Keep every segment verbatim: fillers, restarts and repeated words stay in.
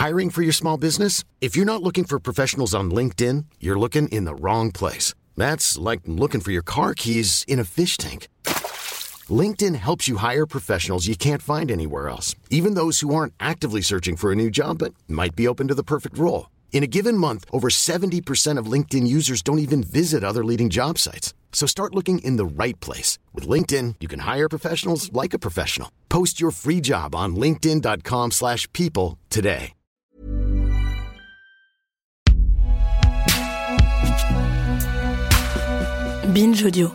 Hiring for your small business? If you're not looking for professionals on LinkedIn, you're looking in the wrong place. That's like looking for your car keys in a fish tank. LinkedIn helps you hire professionals you can't find anywhere else, even those who aren't actively searching for a new job but might be open to the perfect role. In a given month, over seventy percent of LinkedIn users don't even visit other leading job sites. So start looking in the right place. With LinkedIn, you can hire professionals like a professional. Post your free job on linkedin dot com slash people today. Binge Audio.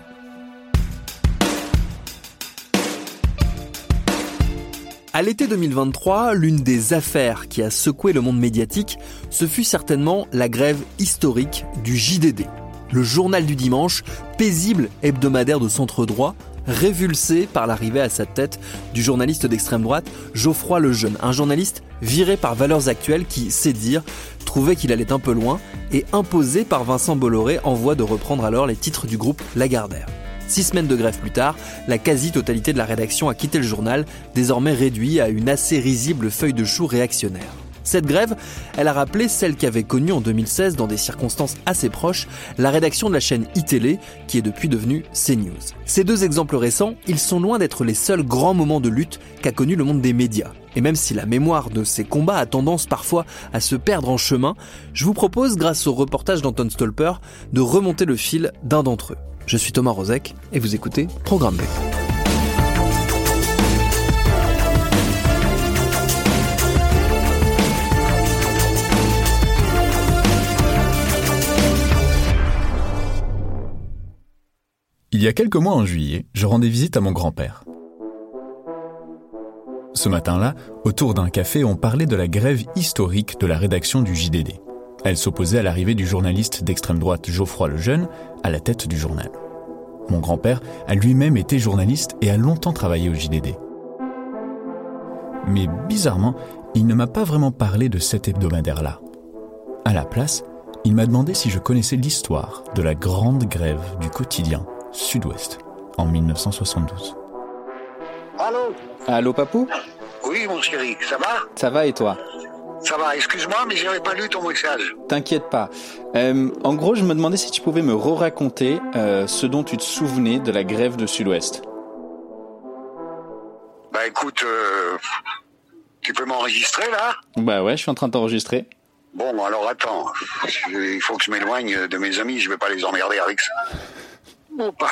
À l'été deux mille vingt-trois, l'une des affaires qui a secoué le monde médiatique, ce fut certainement la grève historique du J D D. Le journal du dimanche, paisible hebdomadaire de centre droit, révulsé par l'arrivée à sa tête du journaliste d'extrême droite Geoffroy Lejeune, un journaliste viré par Valeurs Actuelles qui, c'est dire, trouvait qu'il allait un peu loin et imposé par Vincent Bolloré en voie de reprendre alors les titres du groupe Lagardère. Six semaines de grève plus tard, la quasi-totalité de la rédaction a quitté le journal, désormais réduit à une assez risible feuille de chou réactionnaire. Cette grève, elle a rappelé celle qu'avait connue en deux mille seize, dans des circonstances assez proches, la rédaction de la chaîne iTélé, qui est depuis devenue CNews. Ces deux exemples récents, ils sont loin d'être les seuls grands moments de lutte qu'a connu le monde des médias. Et même si la mémoire de ces combats a tendance parfois à se perdre en chemin, je vous propose, grâce au reportage d'Anton Stolper, de remonter le fil d'un d'entre eux. Je suis Thomas Rozek et vous écoutez Programme B. Il y a quelques mois en juillet, je rendais visite à mon grand-père. Ce matin-là, autour d'un café, on parlait de la grève historique de la rédaction du J D D. Elle s'opposait à l'arrivée du journaliste d'extrême droite Geoffroy Lejeune à la tête du journal. Mon grand-père a lui-même été journaliste et a longtemps travaillé au J D D. Mais bizarrement, il ne m'a pas vraiment parlé de cet hebdomadaire-là. À la place, il m'a demandé si je connaissais l'histoire de la grande grève du quotidien Sud-Ouest en dix-neuf cent soixante-douze. Allô ? Allô, papou ? Oui, mon chéri, ça va ? Ça va et toi ? Ça va, excuse-moi, mais j'avais pas lu ton message. T'inquiète pas. Euh, en gros, je me demandais si tu pouvais me re-raconter euh, ce dont tu te souvenais de la grève de Sud-Ouest. Bah écoute, euh, tu peux m'enregistrer là ? Bah ouais, je suis en train de t'enregistrer. Bon, alors attends, il faut que je m'éloigne de mes amis, je vais pas les emmerder avec ça. Ou pas.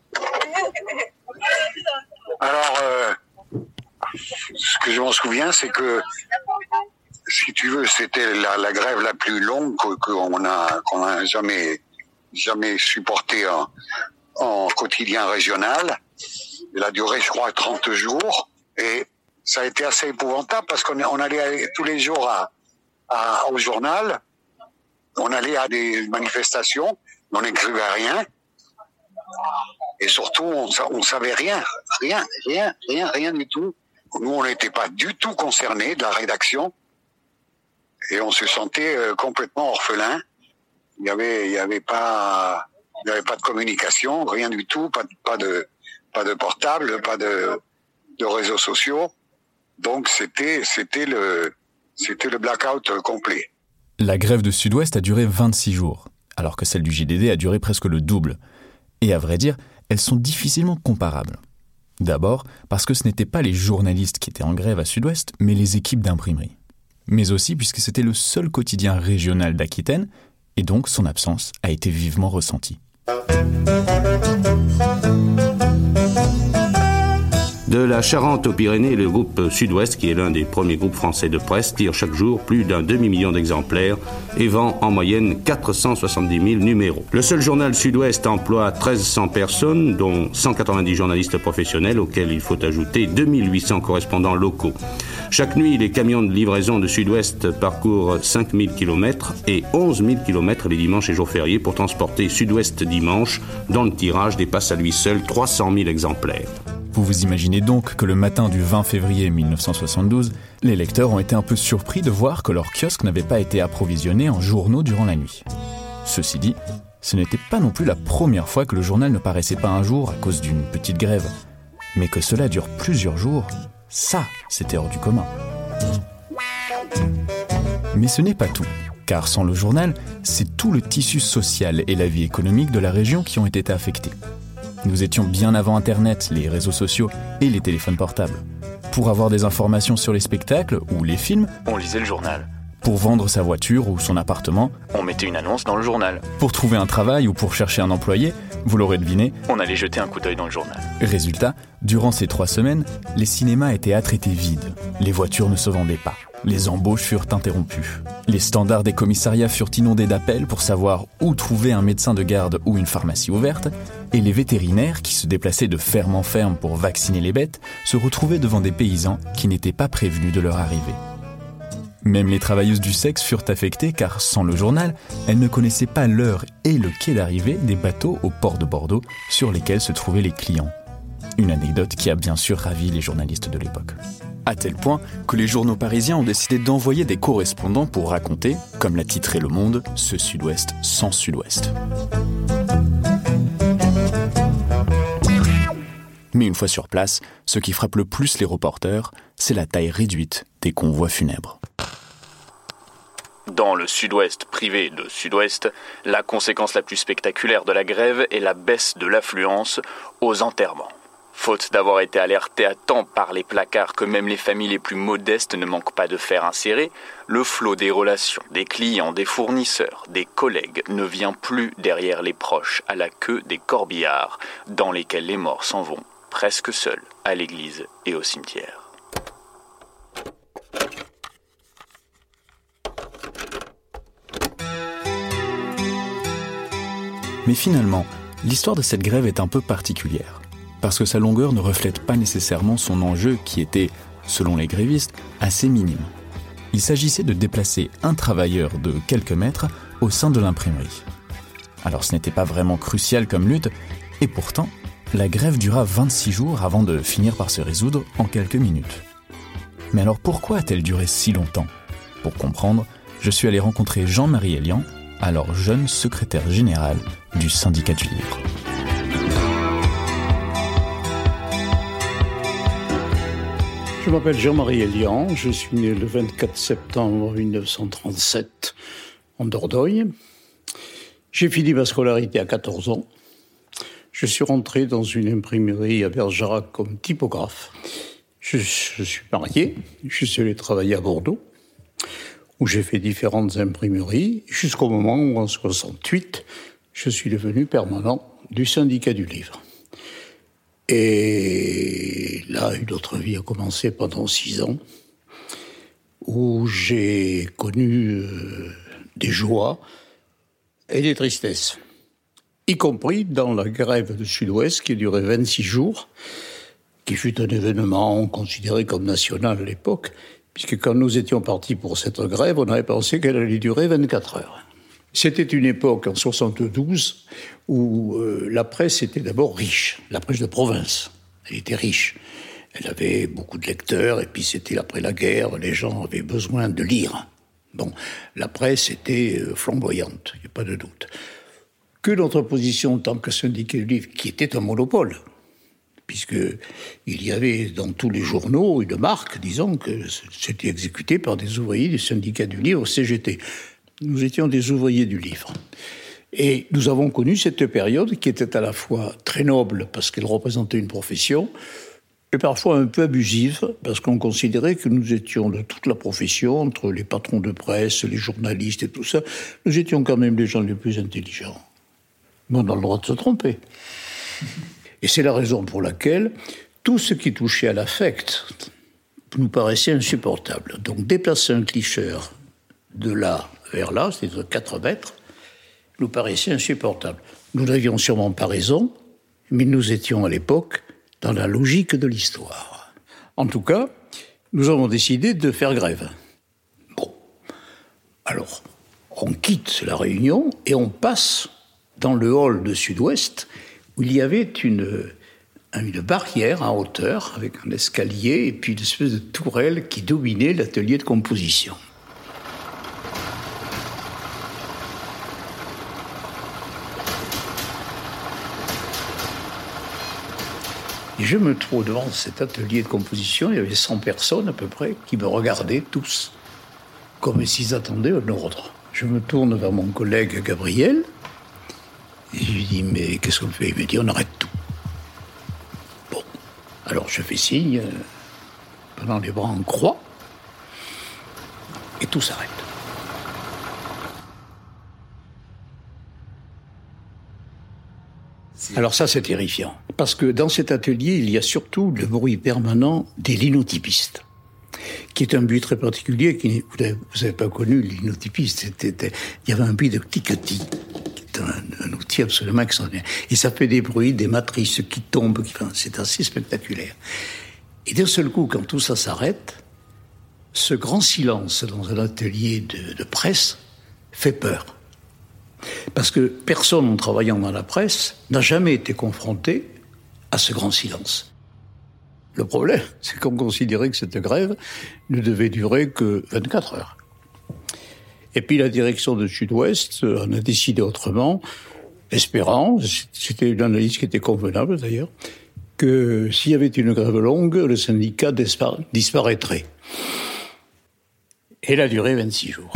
Alors, euh, ce que je m'en souviens, c'est que, si tu veux, c'était la, la grève la plus longue qu'on a, qu'on a jamais, jamais supportée en, en quotidien régional. Elle a duré, je crois, trente jours. Et ça a été assez épouvantable parce qu'on on allait tous les jours à, à, au journal. On allait à des manifestations, on n'écrivait rien. Et surtout, on, on savait rien, rien, rien, rien, rien du tout. Nous, on n'était pas du tout concernés de la rédaction. Et on se sentait euh, complètement orphelin. Il y avait, il y avait pas, il y avait pas de communication, rien du tout, pas, pas de, pas de portable, pas de, de réseaux sociaux. Donc c'était, c'était le, c'était le blackout complet. La grève de Sud-Ouest a duré vingt-six jours, alors que celle du J D D a duré presque le double. Et à vrai dire, elles sont difficilement comparables. D'abord, parce que ce n'étaient pas les journalistes qui étaient en grève à Sud-Ouest, mais les équipes d'imprimerie. Mais aussi puisque c'était le seul quotidien régional d'Aquitaine, et donc son absence a été vivement ressentie. De la Charente aux Pyrénées, le groupe Sud-Ouest, qui est l'un des premiers groupes français de presse, tire chaque jour plus d'un demi-million d'exemplaires et vend en moyenne quatre cent soixante-dix mille numéros. Le seul journal Sud-Ouest emploie treize cents personnes, dont cent quatre-vingt-dix journalistes professionnels, auxquels il faut ajouter deux mille huit cents correspondants locaux. Chaque nuit, les camions de livraison de Sud-Ouest parcourent cinq mille kilomètres et onze mille kilomètres les dimanches et jours fériés pour transporter Sud-Ouest dimanche, dont le tirage dépasse à lui seul trois cent mille exemplaires. Vous vous imaginez donc que le matin du vingt février dix-neuf cent soixante-douze, les lecteurs ont été un peu surpris de voir que leur kiosque n'avait pas été approvisionné en journaux durant la nuit. Ceci dit, ce n'était pas non plus la première fois que le journal ne paraissait pas un jour à cause d'une petite grève. Mais que cela dure plusieurs jours, ça, c'était hors du commun. Mais ce n'est pas tout, car sans le journal, c'est tout le tissu social et la vie économique de la région qui ont été affectés. Nous étions bien avant Internet, les réseaux sociaux et les téléphones portables. Pour avoir des informations sur les spectacles ou les films, on lisait le journal. Pour vendre sa voiture ou son appartement, on mettait une annonce dans le journal. Pour trouver un travail ou pour chercher un employé, vous l'aurez deviné, on allait jeter un coup d'œil dans le journal. Résultat, durant ces trois semaines, les cinémas et théâtres étaient vides. Les voitures ne se vendaient pas. Les embauches furent interrompues. Les standards des commissariats furent inondés d'appels pour savoir où trouver un médecin de garde ou une pharmacie ouverte, et les vétérinaires, qui se déplaçaient de ferme en ferme pour vacciner les bêtes, se retrouvaient devant des paysans qui n'étaient pas prévenus de leur arrivée. Même les travailleuses du sexe furent affectées car, sans le journal, elles ne connaissaient pas l'heure et le quai d'arrivée des bateaux au port de Bordeaux sur lesquels se trouvaient les clients. Une anecdote qui a bien sûr ravi les journalistes de l'époque. À tel point que les journaux parisiens ont décidé d'envoyer des correspondants pour raconter, comme l'a titré Le Monde, ce Sud-Ouest sans Sud-Ouest. Mais une fois sur place, ce qui frappe le plus les reporters, c'est la taille réduite des convois funèbres. Dans le Sud-Ouest privé de Sud-Ouest, la conséquence la plus spectaculaire de la grève est la baisse de l'affluence aux enterrements. Faute d'avoir été alertés à temps par les placards que même les familles les plus modestes ne manquent pas de faire insérer, le flot des relations, des clients, des fournisseurs, des collègues ne vient plus derrière les proches à la queue des corbillards dans lesquels les morts s'en vont presque seuls à l'église et au cimetière. Mais finalement, l'histoire de cette grève est un peu particulière, parce que sa longueur ne reflète pas nécessairement son enjeu qui était, selon les grévistes, assez minime. Il s'agissait de déplacer un travailleur de quelques mètres au sein de l'imprimerie. Alors ce n'était pas vraiment crucial comme lutte, et pourtant, la grève dura vingt-six jours avant de finir par se résoudre en quelques minutes. Mais alors pourquoi a-t-elle duré si longtemps ? Pour comprendre, je suis allé rencontrer Jean-Marie Elian, alors jeune secrétaire général du syndicat du livre. Je m'appelle Jean-Marie Elian, je suis né le vingt-quatre septembre mille neuf cent trente-sept en Dordogne. J'ai fini ma scolarité à quatorze ans. Je suis rentré dans une imprimerie à Bergerac comme typographe. Je, je suis marié, je suis allé travailler à Bordeaux, où j'ai fait différentes imprimeries, jusqu'au moment où, en soixante-huit, je suis devenu permanent du syndicat du livre. Et là, une autre vie a commencé pendant six ans, où j'ai connu euh, des joies et des tristesses, y compris dans la grève du Sud-Ouest qui a duré vingt-six jours, qui fut un événement considéré comme national à l'époque, puisque quand nous étions partis pour cette grève, on avait pensé qu'elle allait durer vingt-quatre heures. C'était une époque, en soixante-douze, où euh, la presse était d'abord riche, la presse de province. Elle était riche. Elle avait beaucoup de lecteurs, et puis c'était après la guerre, les gens avaient besoin de lire. Bon, la presse était euh, flamboyante, il n'y a pas de doute. Que notre position en tant que syndicat du livre, qui était un monopole, puisqu'il y avait dans tous les journaux une marque, disons, que c'était exécuté par des ouvriers du syndicat du livre, C G T. Nous étions des ouvriers du livre. Et nous avons connu cette période qui était à la fois très noble, parce qu'elle représentait une profession, et parfois un peu abusive, parce qu'on considérait que nous étions de toute la profession, entre les patrons de presse, les journalistes et tout ça, nous étions quand même les gens les plus intelligents. Mais on a le droit de se tromper. Et c'est la raison pour laquelle tout ce qui touchait à l'affect nous paraissait insupportable. Donc déplacer un clicheur de là vers là, c'est-à-dire quatre mètres, nous paraissait insupportable. Nous n'avions sûrement pas raison, mais nous étions à l'époque dans la logique de l'histoire. En tout cas, nous avons décidé de faire grève. Bon, alors, on quitte la réunion et on passe dans le hall de Sud-Ouest, où il y avait une, une barrière en hauteur, avec un escalier et puis une espèce de tourelle qui dominait l'atelier de composition. Et je me trouve devant cet atelier de composition, il y avait cent personnes à peu près, qui me regardaient tous. comme s'ils attendaient un ordre. Je me tourne vers mon collègue Gabriel, et je lui dis, mais qu'est-ce qu'on fait? Il me dit, on arrête tout. Bon, alors je fais signe, euh, prenant les bras en croix, et tout s'arrête. Alors ça, c'est terrifiant. Parce que dans cet atelier, il y a surtout le bruit permanent des linotypistes, qui est un bruit très particulier. Qui, vous n'avez pas connu le linotypiste. C'était, il y avait un bruit de cliquetis, qui est un, un outil absolument extraordinaire. Et ça fait des bruits, des matrices qui tombent. Qui, enfin, c'est assez spectaculaire. Et d'un seul coup, quand tout ça s'arrête, ce grand silence dans un atelier de, de presse fait peur. Parce que personne, en travaillant dans la presse, n'a jamais été confronté à ce grand silence. Le problème, c'est qu'on considérait que cette grève ne devait durer que vingt-quatre heures. Et puis la direction de Sud-Ouest en a décidé autrement, espérant, c'était une analyse qui était convenable d'ailleurs, que s'il y avait une grève longue, le syndicat disparaîtrait. Et elle a duré vingt-six jours.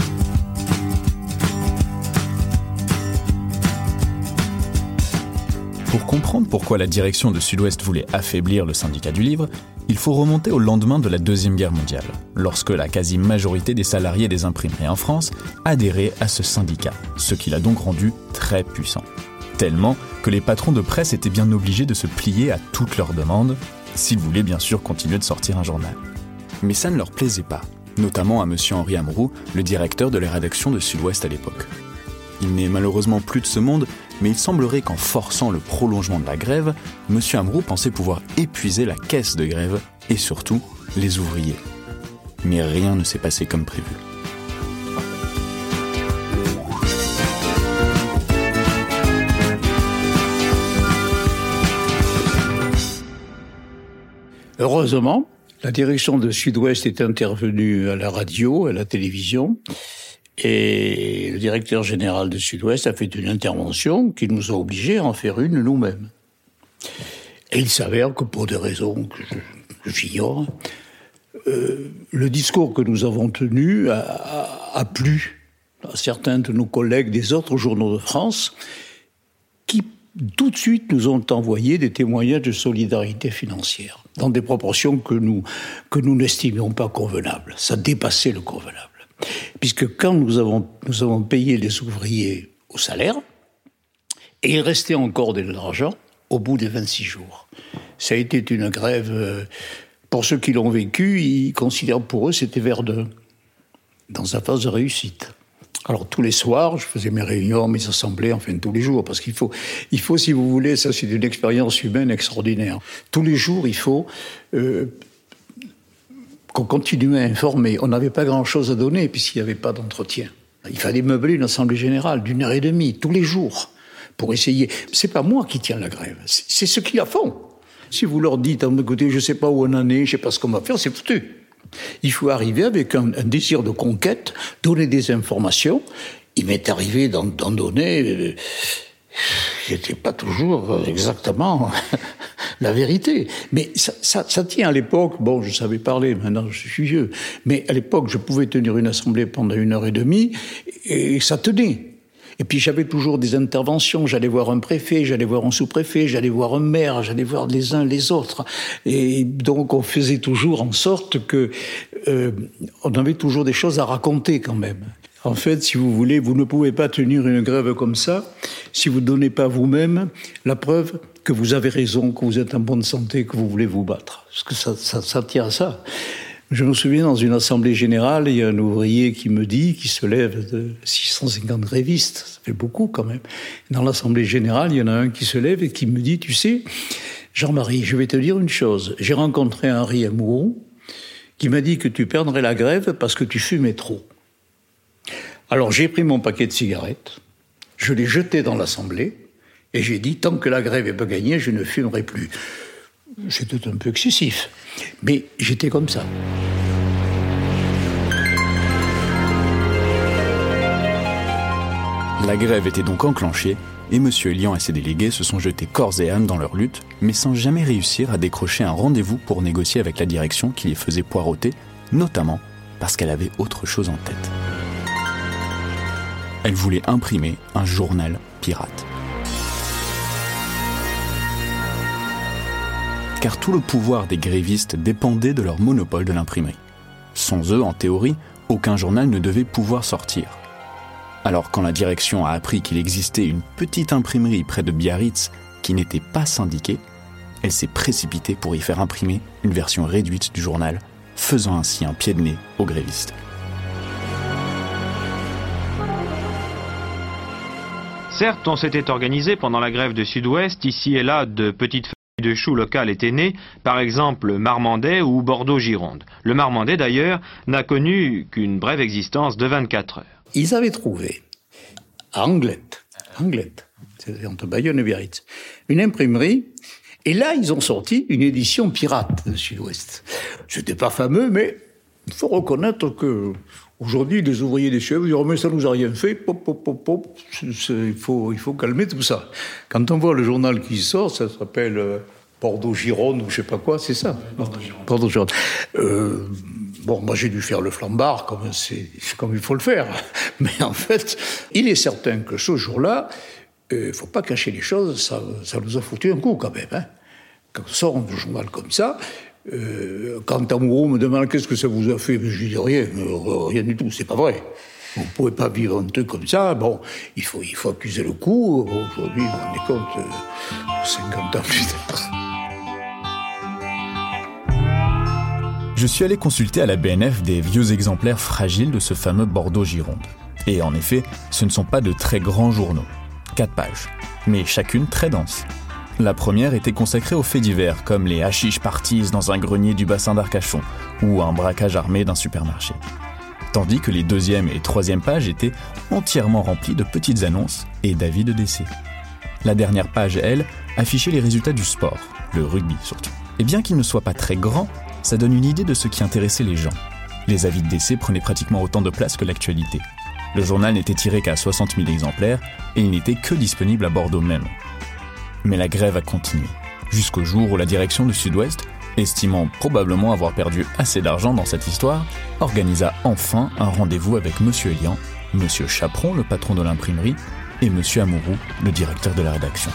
Pour comprendre pourquoi la direction de Sud-Ouest voulait affaiblir le syndicat du livre, il faut remonter au lendemain de la Deuxième Guerre mondiale, lorsque la quasi-majorité des salariés des imprimeries en France adhéraient à ce syndicat, ce qui l'a donc rendu très puissant. Tellement que les patrons de presse étaient bien obligés de se plier à toutes leurs demandes, s'ils voulaient bien sûr continuer de sortir un journal. Mais ça ne leur plaisait pas, notamment à M. Henri Amrou, le directeur de la rédaction de Sud-Ouest à l'époque. Il n'est malheureusement plus de ce monde, mais il semblerait qu'en forçant le prolongement de la grève, M. Amrou pensait pouvoir épuiser la caisse de grève et surtout les ouvriers. Mais rien ne s'est passé comme prévu. Heureusement, la direction de Sud-Ouest est intervenue à la radio, à la télévision, et le directeur général de Sud-Ouest a fait une intervention qui nous a obligés à en faire une nous-mêmes. Et il s'avère que pour des raisons que, je, que j'ignore, euh, le discours que nous avons tenu a, a, a plu à certains de nos collègues des autres journaux de France qui tout de suite nous ont envoyé des témoignages de solidarité financière dans des proportions que nous, que nous n'estimions pas convenables. Ça dépassait le convenable. Puisque quand nous avons, nous avons payé les ouvriers au salaire, et il restait encore de l'argent au bout des vingt-six jours. Ça a été une grève, pour ceux qui l'ont vécu, ils considèrent pour eux c'était Verdun, dans sa phase de réussite. Alors tous les soirs, je faisais mes réunions, mes assemblées, enfin tous les jours, parce qu'il faut, il faut, si vous voulez, ça c'est une expérience humaine extraordinaire. Tous les jours, il faut... Euh, qu'on continuait à informer. On n'avait pas grand-chose à donner puisqu'il n'y avait pas d'entretien. Il fallait meubler une assemblée générale d'une heure et demie, tous les jours, pour essayer. C'est pas moi qui tiens la grève, c'est, c'est ceux qui la font. Si vous leur dites, écoutez, je ne sais pas où on en est, je ne sais pas ce qu'on va faire, c'est foutu. Il faut arriver avec un, un désir de conquête, donner des informations. Il m'est arrivé d'en, d'en donner... Euh, C'était pas toujours exactement la vérité. Mais ça, ça, ça tient à l'époque. Bon, je savais parler, maintenant je suis vieux. Mais à l'époque, je pouvais tenir une assemblée pendant une heure et demie et ça tenait. Et puis j'avais toujours des interventions. J'allais voir un préfet, j'allais voir un sous-préfet, j'allais voir un maire, j'allais voir les uns les autres. Et donc on faisait toujours en sorte que euh, on avait toujours des choses à raconter quand même. En fait, si vous voulez, vous ne pouvez pas tenir une grève comme ça si vous ne donnez pas vous-même la preuve que vous avez raison, que vous êtes en bonne santé, que vous voulez vous battre. Parce que ça, ça, ça tient à ça. Je me souviens, dans une assemblée générale, il y a un ouvrier qui me dit, qui se lève de six cent cinquante grévistes, ça fait beaucoup quand même. Dans l'assemblée générale, il y en a un qui se lève et qui me dit, tu sais, Jean-Marie, je vais te dire une chose. J'ai rencontré Henri Amrou qui m'a dit que tu perdrais la grève parce que tu fumais trop. Alors j'ai pris mon paquet de cigarettes, je l'ai jeté dans l'assemblée, et j'ai dit, tant que la grève n'est pas gagnée, je ne fumerai plus. C'était un peu excessif, mais j'étais comme ça. La grève était donc enclenchée, et M. Elian et ses délégués se sont jetés corps et âme dans leur lutte, mais sans jamais réussir à décrocher un rendez-vous pour négocier avec la direction qui les faisait poireauter, notamment parce qu'elle avait autre chose en tête. Elle voulait imprimer un journal pirate. Car tout le pouvoir des grévistes dépendait de leur monopole de l'imprimerie. Sans eux, en théorie, aucun journal ne devait pouvoir sortir. Alors quand la direction a appris qu'il existait une petite imprimerie près de Biarritz qui n'était pas syndiquée, elle s'est précipitée pour y faire imprimer une version réduite du journal, faisant ainsi un pied de nez aux grévistes. Certes, on s'était organisé pendant la grève de Sud-Ouest, ici et là, de petites feuilles de choux locales étaient nées, par exemple Marmandais ou Bordeaux-Gironde. Le Marmandais, d'ailleurs, n'a connu qu'une brève existence de vingt-quatre heures. Ils avaient trouvé, à Anglette, Anglette, c'est entre Bayonne et Biarritz, une imprimerie, et là, ils ont sorti une édition pirate de Sud-Ouest. C'était pas fameux, mais il faut reconnaître que aujourd'hui, les ouvriers des chefs disent « Oh, mais ça nous a rien fait, pop, pop, pop, pop. » Il faut, il faut calmer tout ça. Quand on voit le journal qui sort, ça s'appelle euh, Bordeaux-Gironde ou je sais pas quoi, c'est ça. Bordeaux-Gironde. Bordeaux-Gironde. Euh, bon, moi j'ai dû faire le flambard comme, c'est, comme il faut le faire. Mais en fait, il est certain que ce jour-là, il euh, ne faut pas cacher les choses, ça, ça nous a foutu un coup quand même. Hein. Quand on sort un journal comme ça, Euh, quand Amoureux me demande qu'est-ce que ça vous a fait, je dis rien, euh, rien du tout, c'est pas vrai. Vous ne pouvez pas vivre un truc comme ça. Bon, il faut, il faut accuser le coup. Aujourd'hui, vous vous rendez compte, euh, cinquante ans plus tard. Je suis allé consulter à la B N F des vieux exemplaires fragiles de ce fameux Bordeaux-Gironde. Et en effet, ce ne sont pas de très grands journaux. Quatre pages, mais chacune très dense. La première était consacrée aux faits divers, comme les hashish parties dans un grenier du bassin d'Arcachon ou un braquage armé d'un supermarché. Tandis que les deuxième et troisième pages étaient entièrement remplies de petites annonces et d'avis de décès. La dernière page, elle, affichait les résultats du sport, le rugby surtout. Et bien qu'il ne soit pas très grand, ça donne une idée de ce qui intéressait les gens. Les avis de décès prenaient pratiquement autant de place que l'actualité. Le journal n'était tiré qu'à soixante mille exemplaires et il n'était que disponible à Bordeaux même. Mais la grève a continué, jusqu'au jour où la direction du Sud-Ouest, estimant probablement avoir perdu assez d'argent dans cette histoire, organisa enfin un rendez-vous avec Monsieur Elian, Monsieur Chaperon, le patron de l'imprimerie, et Monsieur Amouroux, le directeur de la rédaction.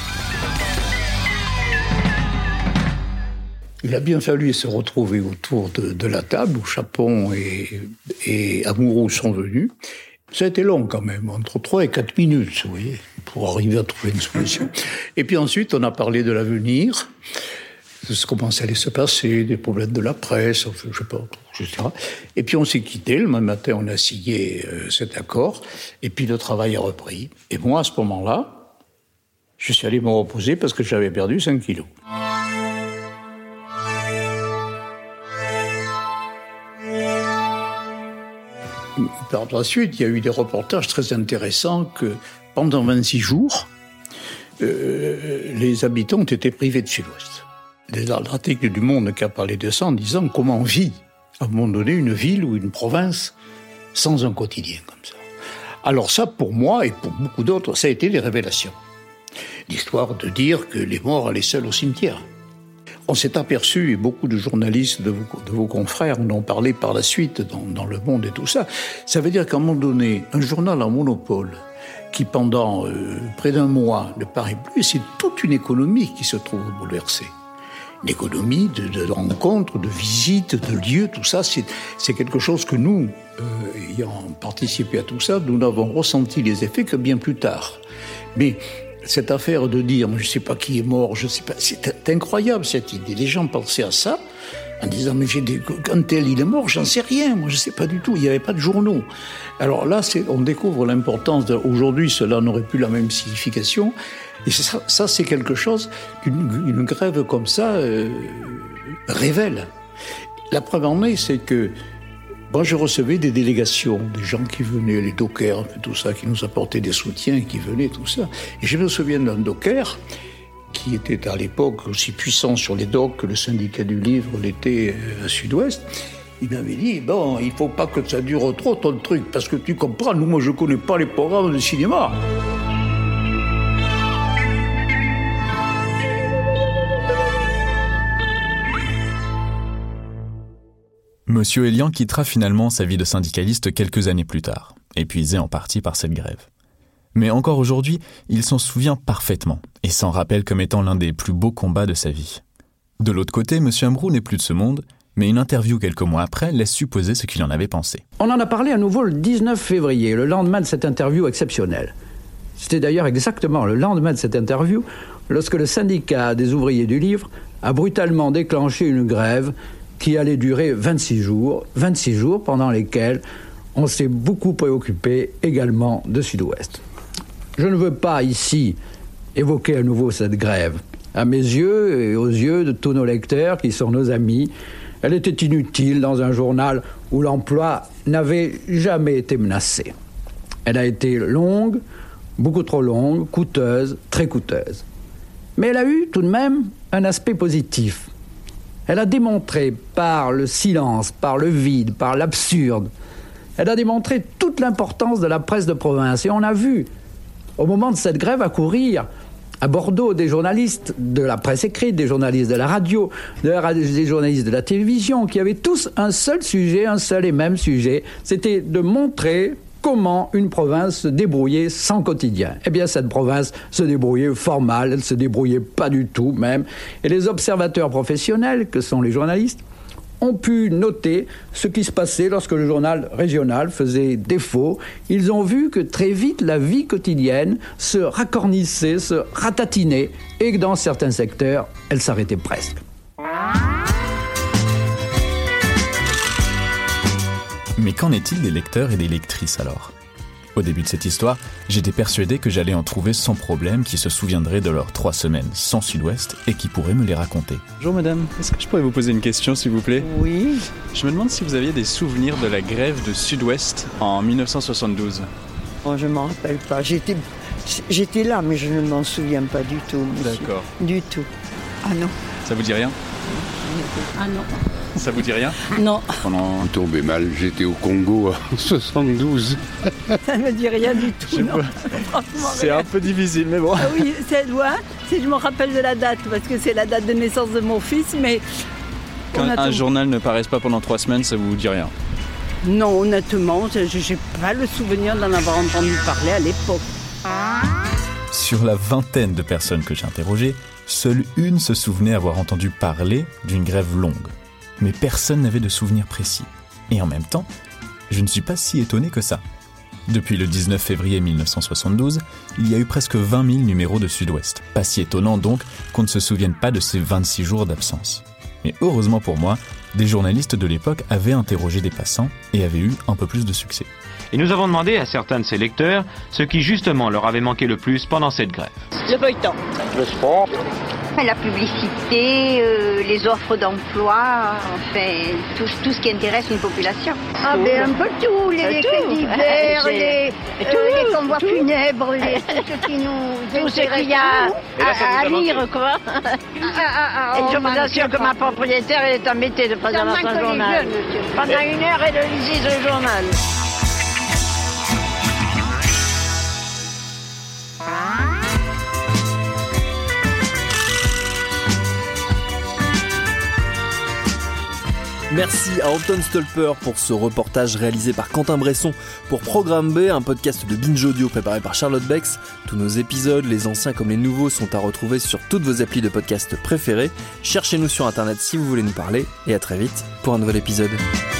Il a bien fallu se retrouver autour de, de la table où Chaperon et, et Amouroux sont venus. Ça a été long quand même, entre trois et quatre minutes, vous voyez, pour arriver à trouver une solution. Et puis ensuite, on a parlé de l'avenir, de ce comment ça allait se passer, des problèmes de la presse, je sais pas, et cetera. Et puis on s'est quitté, le même matin, on a signé euh, cet accord, et puis le travail a repris. Et moi, à ce moment-là, je suis allé me reposer parce que j'avais perdu cinq kilos. Par la suite, il y a eu des reportages très intéressants que pendant vingt-six jours, euh, les habitants ont été privés de Sud-Ouest. L'article du Monde qui a parlé de ça en disant comment on vit, à un moment donné, une ville ou une province sans un quotidien comme ça. Alors ça, pour moi et pour beaucoup d'autres, ça a été des révélations. L'histoire de dire que les morts allaient seuls au cimetière. On s'est aperçu, et beaucoup de journalistes de vos, de vos confrères en ont parlé par la suite dans, dans Le Monde et tout ça, ça veut dire qu'à un moment donné, un journal en monopole qui pendant euh, près d'un mois ne paraît plus, c'est toute une économie qui se trouve bouleversée. Une économie de, de rencontres, de visites, de lieux, tout ça, c'est, c'est quelque chose que nous, euh, ayant participé à tout ça, nous n'avons ressenti les effets que bien plus tard. Mais cette affaire de dire, je ne sais pas qui est mort, je sais pas, c'est incroyable cette idée. Les gens pensaient à ça en disant, mais j'ai des, quand tel il est mort, j'en sais rien, moi je ne sais pas du tout, il n'y avait pas de journaux. Alors là, c'est, on découvre l'importance, de, aujourd'hui cela n'aurait plus la même signification, et ça, ça c'est quelque chose qu'une une grève comme ça euh, révèle. La preuve en est, c'est que moi, je recevais des délégations, des gens qui venaient, les dockers, tout ça, qui nous apportaient des soutiens, qui venaient, tout ça. Et je me souviens d'un docker qui était à l'époque aussi puissant sur les docks que le syndicat du livre l'était à Sud-Ouest. Il m'avait dit, bon, il faut pas que ça dure trop ton truc, parce que tu comprends, nous, moi, je connais pas les programmes de cinéma. Monsieur Elian quittera finalement sa vie de syndicaliste quelques années plus tard, épuisé en partie par cette grève. Mais encore aujourd'hui, il s'en souvient parfaitement et s'en rappelle comme étant l'un des plus beaux combats de sa vie. De l'autre côté, Monsieur Ambrou n'est plus de ce monde, mais une interview quelques mois après laisse supposer ce qu'il en avait pensé. On en a parlé à nouveau le dix-neuf février, le lendemain de cette interview exceptionnelle. C'était d'ailleurs exactement le lendemain de cette interview lorsque le syndicat des ouvriers du livre a brutalement déclenché une grève qui allait durer vingt-six jours, vingt-six jours pendant lesquels on s'est beaucoup préoccupé également de Sud-Ouest. Je ne veux pas ici évoquer à nouveau cette grève. À mes yeux et aux yeux de tous nos lecteurs qui sont nos amis, elle était inutile dans un journal où l'emploi n'avait jamais été menacé. Elle a été longue, beaucoup trop longue, coûteuse, très coûteuse. Mais elle a eu tout de même un aspect positif. Elle a démontré par le silence, par le vide, par l'absurde, elle a démontré toute l'importance de la presse de province. Et on a vu, au moment de cette grève, accourir à Bordeaux des journalistes de la presse écrite, des journalistes de la radio, de la, des journalistes de la télévision, qui avaient tous un seul sujet, un seul et même sujet. C'était de montrer comment une province se débrouillait sans quotidien. Eh bien, cette province se débrouillait fort mal, elle se débrouillait pas du tout même. Et les observateurs professionnels, que sont les journalistes, ont pu noter ce qui se passait lorsque le journal régional faisait défaut. Ils ont vu que très vite la vie quotidienne se racornissait, se ratatinait, et que dans certains secteurs, elle s'arrêtait presque. Mais qu'en est-il des lecteurs et des lectrices alors ? Au début de cette histoire, j'étais persuadé que j'allais en trouver sans problème qui se souviendraient de leurs trois semaines sans Sud-Ouest et qui pourraient me les raconter. Bonjour madame, est-ce que je pourrais vous poser une question s'il vous plaît ? Oui. Je me demande si vous aviez des souvenirs de la grève de Sud-Ouest en dix-neuf cent soixante-douze. Bon, je ne m'en rappelle pas. J'étais, j'étais là, mais je ne m'en souviens pas du tout, monsieur. D'accord. Du tout. Ah non. Ça vous dit rien ? Ah non. Ça vous dit rien ? Non. Pendant... Je suis tombé mal, j'étais au Congo en soixante-douze. Ça ne me dit rien du tout, je non. C'est un peu difficile, mais bon. Ah oui, c'est loin. Si je me rappelle de la date, parce que c'est la date de naissance de mon fils, mais... Quand un tout... journal ne paraisse pas pendant trois semaines, ça vous dit rien ? Non, honnêtement, je n'ai pas le souvenir d'en avoir entendu parler à l'époque. Sur la vingtaine de personnes que j'ai interrogées, seule une se souvenait avoir entendu parler d'une grève longue. Mais personne n'avait de souvenir précis. Et en même temps, je ne suis pas si étonné que ça. Depuis le dix-neuf février mille neuf cent soixante-douze, il y a eu presque vingt mille numéros de Sud-Ouest. Pas si étonnant donc qu'on ne se souvienne pas de ces vingt-six jours d'absence. Mais heureusement pour moi, des journalistes de l'époque avaient interrogé des passants et avaient eu un peu plus de succès. Et nous avons demandé à certains de ces lecteurs ce qui justement leur avait manqué le plus pendant cette grève. Le feuilleton. Le sport. La publicité, euh, les offres d'emploi, enfin, tout, tout ce qui intéresse une population. Ah ben un peu tout, les, les faits divers, les, euh, les convois funèbres, les, tout ce qui nous tout ce qu'il y a à, à lire, quoi. Ah, ah, ah, Et je vous assure que ma propriétaire elle est embêtée de prendre dans son journal. Jeunes, Pendant une heure, elle lisait le journal. Merci à Anton Stolper pour ce reportage réalisé par Quentin Bresson pour Programme B, un podcast de Binge Audio préparé par Charlotte Bex. Tous nos épisodes, les anciens comme les nouveaux, sont à retrouver sur toutes vos applis de podcast préférés. Cherchez-nous sur internet si vous voulez nous parler et à très vite pour un nouvel épisode.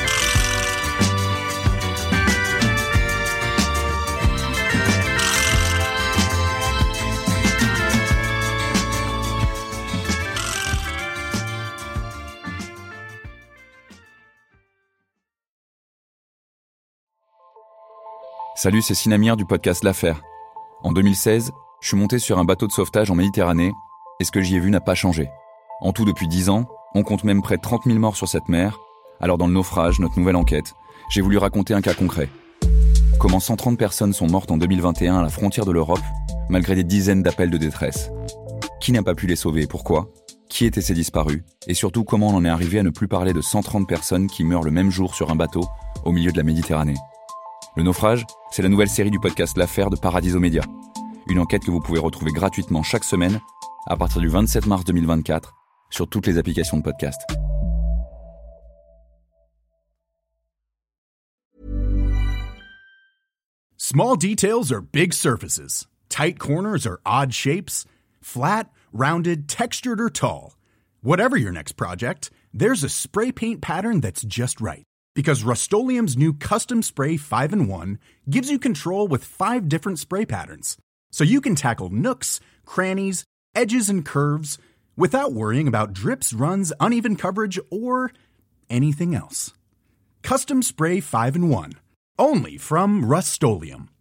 Salut, c'est Sinamir du podcast L'Affaire. En deux mille seize, je suis monté sur un bateau de sauvetage en Méditerranée et ce que j'y ai vu n'a pas changé. En tout, depuis dix ans, on compte même près de trente mille morts sur cette mer. Alors dans le naufrage, notre nouvelle enquête, j'ai voulu raconter un cas concret. Comment cent trente personnes sont mortes en deux mille vingt et un à la frontière de l'Europe, malgré des dizaines d'appels de détresse. Qui n'a pas pu les sauver et pourquoi ? Qui étaient ces disparus ? Et surtout, comment on en est arrivé à ne plus parler de cent trente personnes qui meurent le même jour sur un bateau au milieu de la Méditerranée ? Le naufrage, c'est la nouvelle série du podcast L'Affaire de Paradiso Média. Une enquête que vous pouvez retrouver gratuitement chaque semaine à partir du vingt-sept mars deux mille vingt-quatre sur toutes les applications de podcast. Small details are big surfaces. Tight corners are odd shapes. Flat, rounded, textured, or tall. Whatever your next project, there's a spray paint pattern that's just right. Because Rust-Oleum's new Custom Spray five in one gives you control with five different spray patterns. So you can tackle nooks, crannies, edges, and curves without worrying about drips, runs, uneven coverage, or anything else. Custom Spray five in one. Only from Rust-Oleum.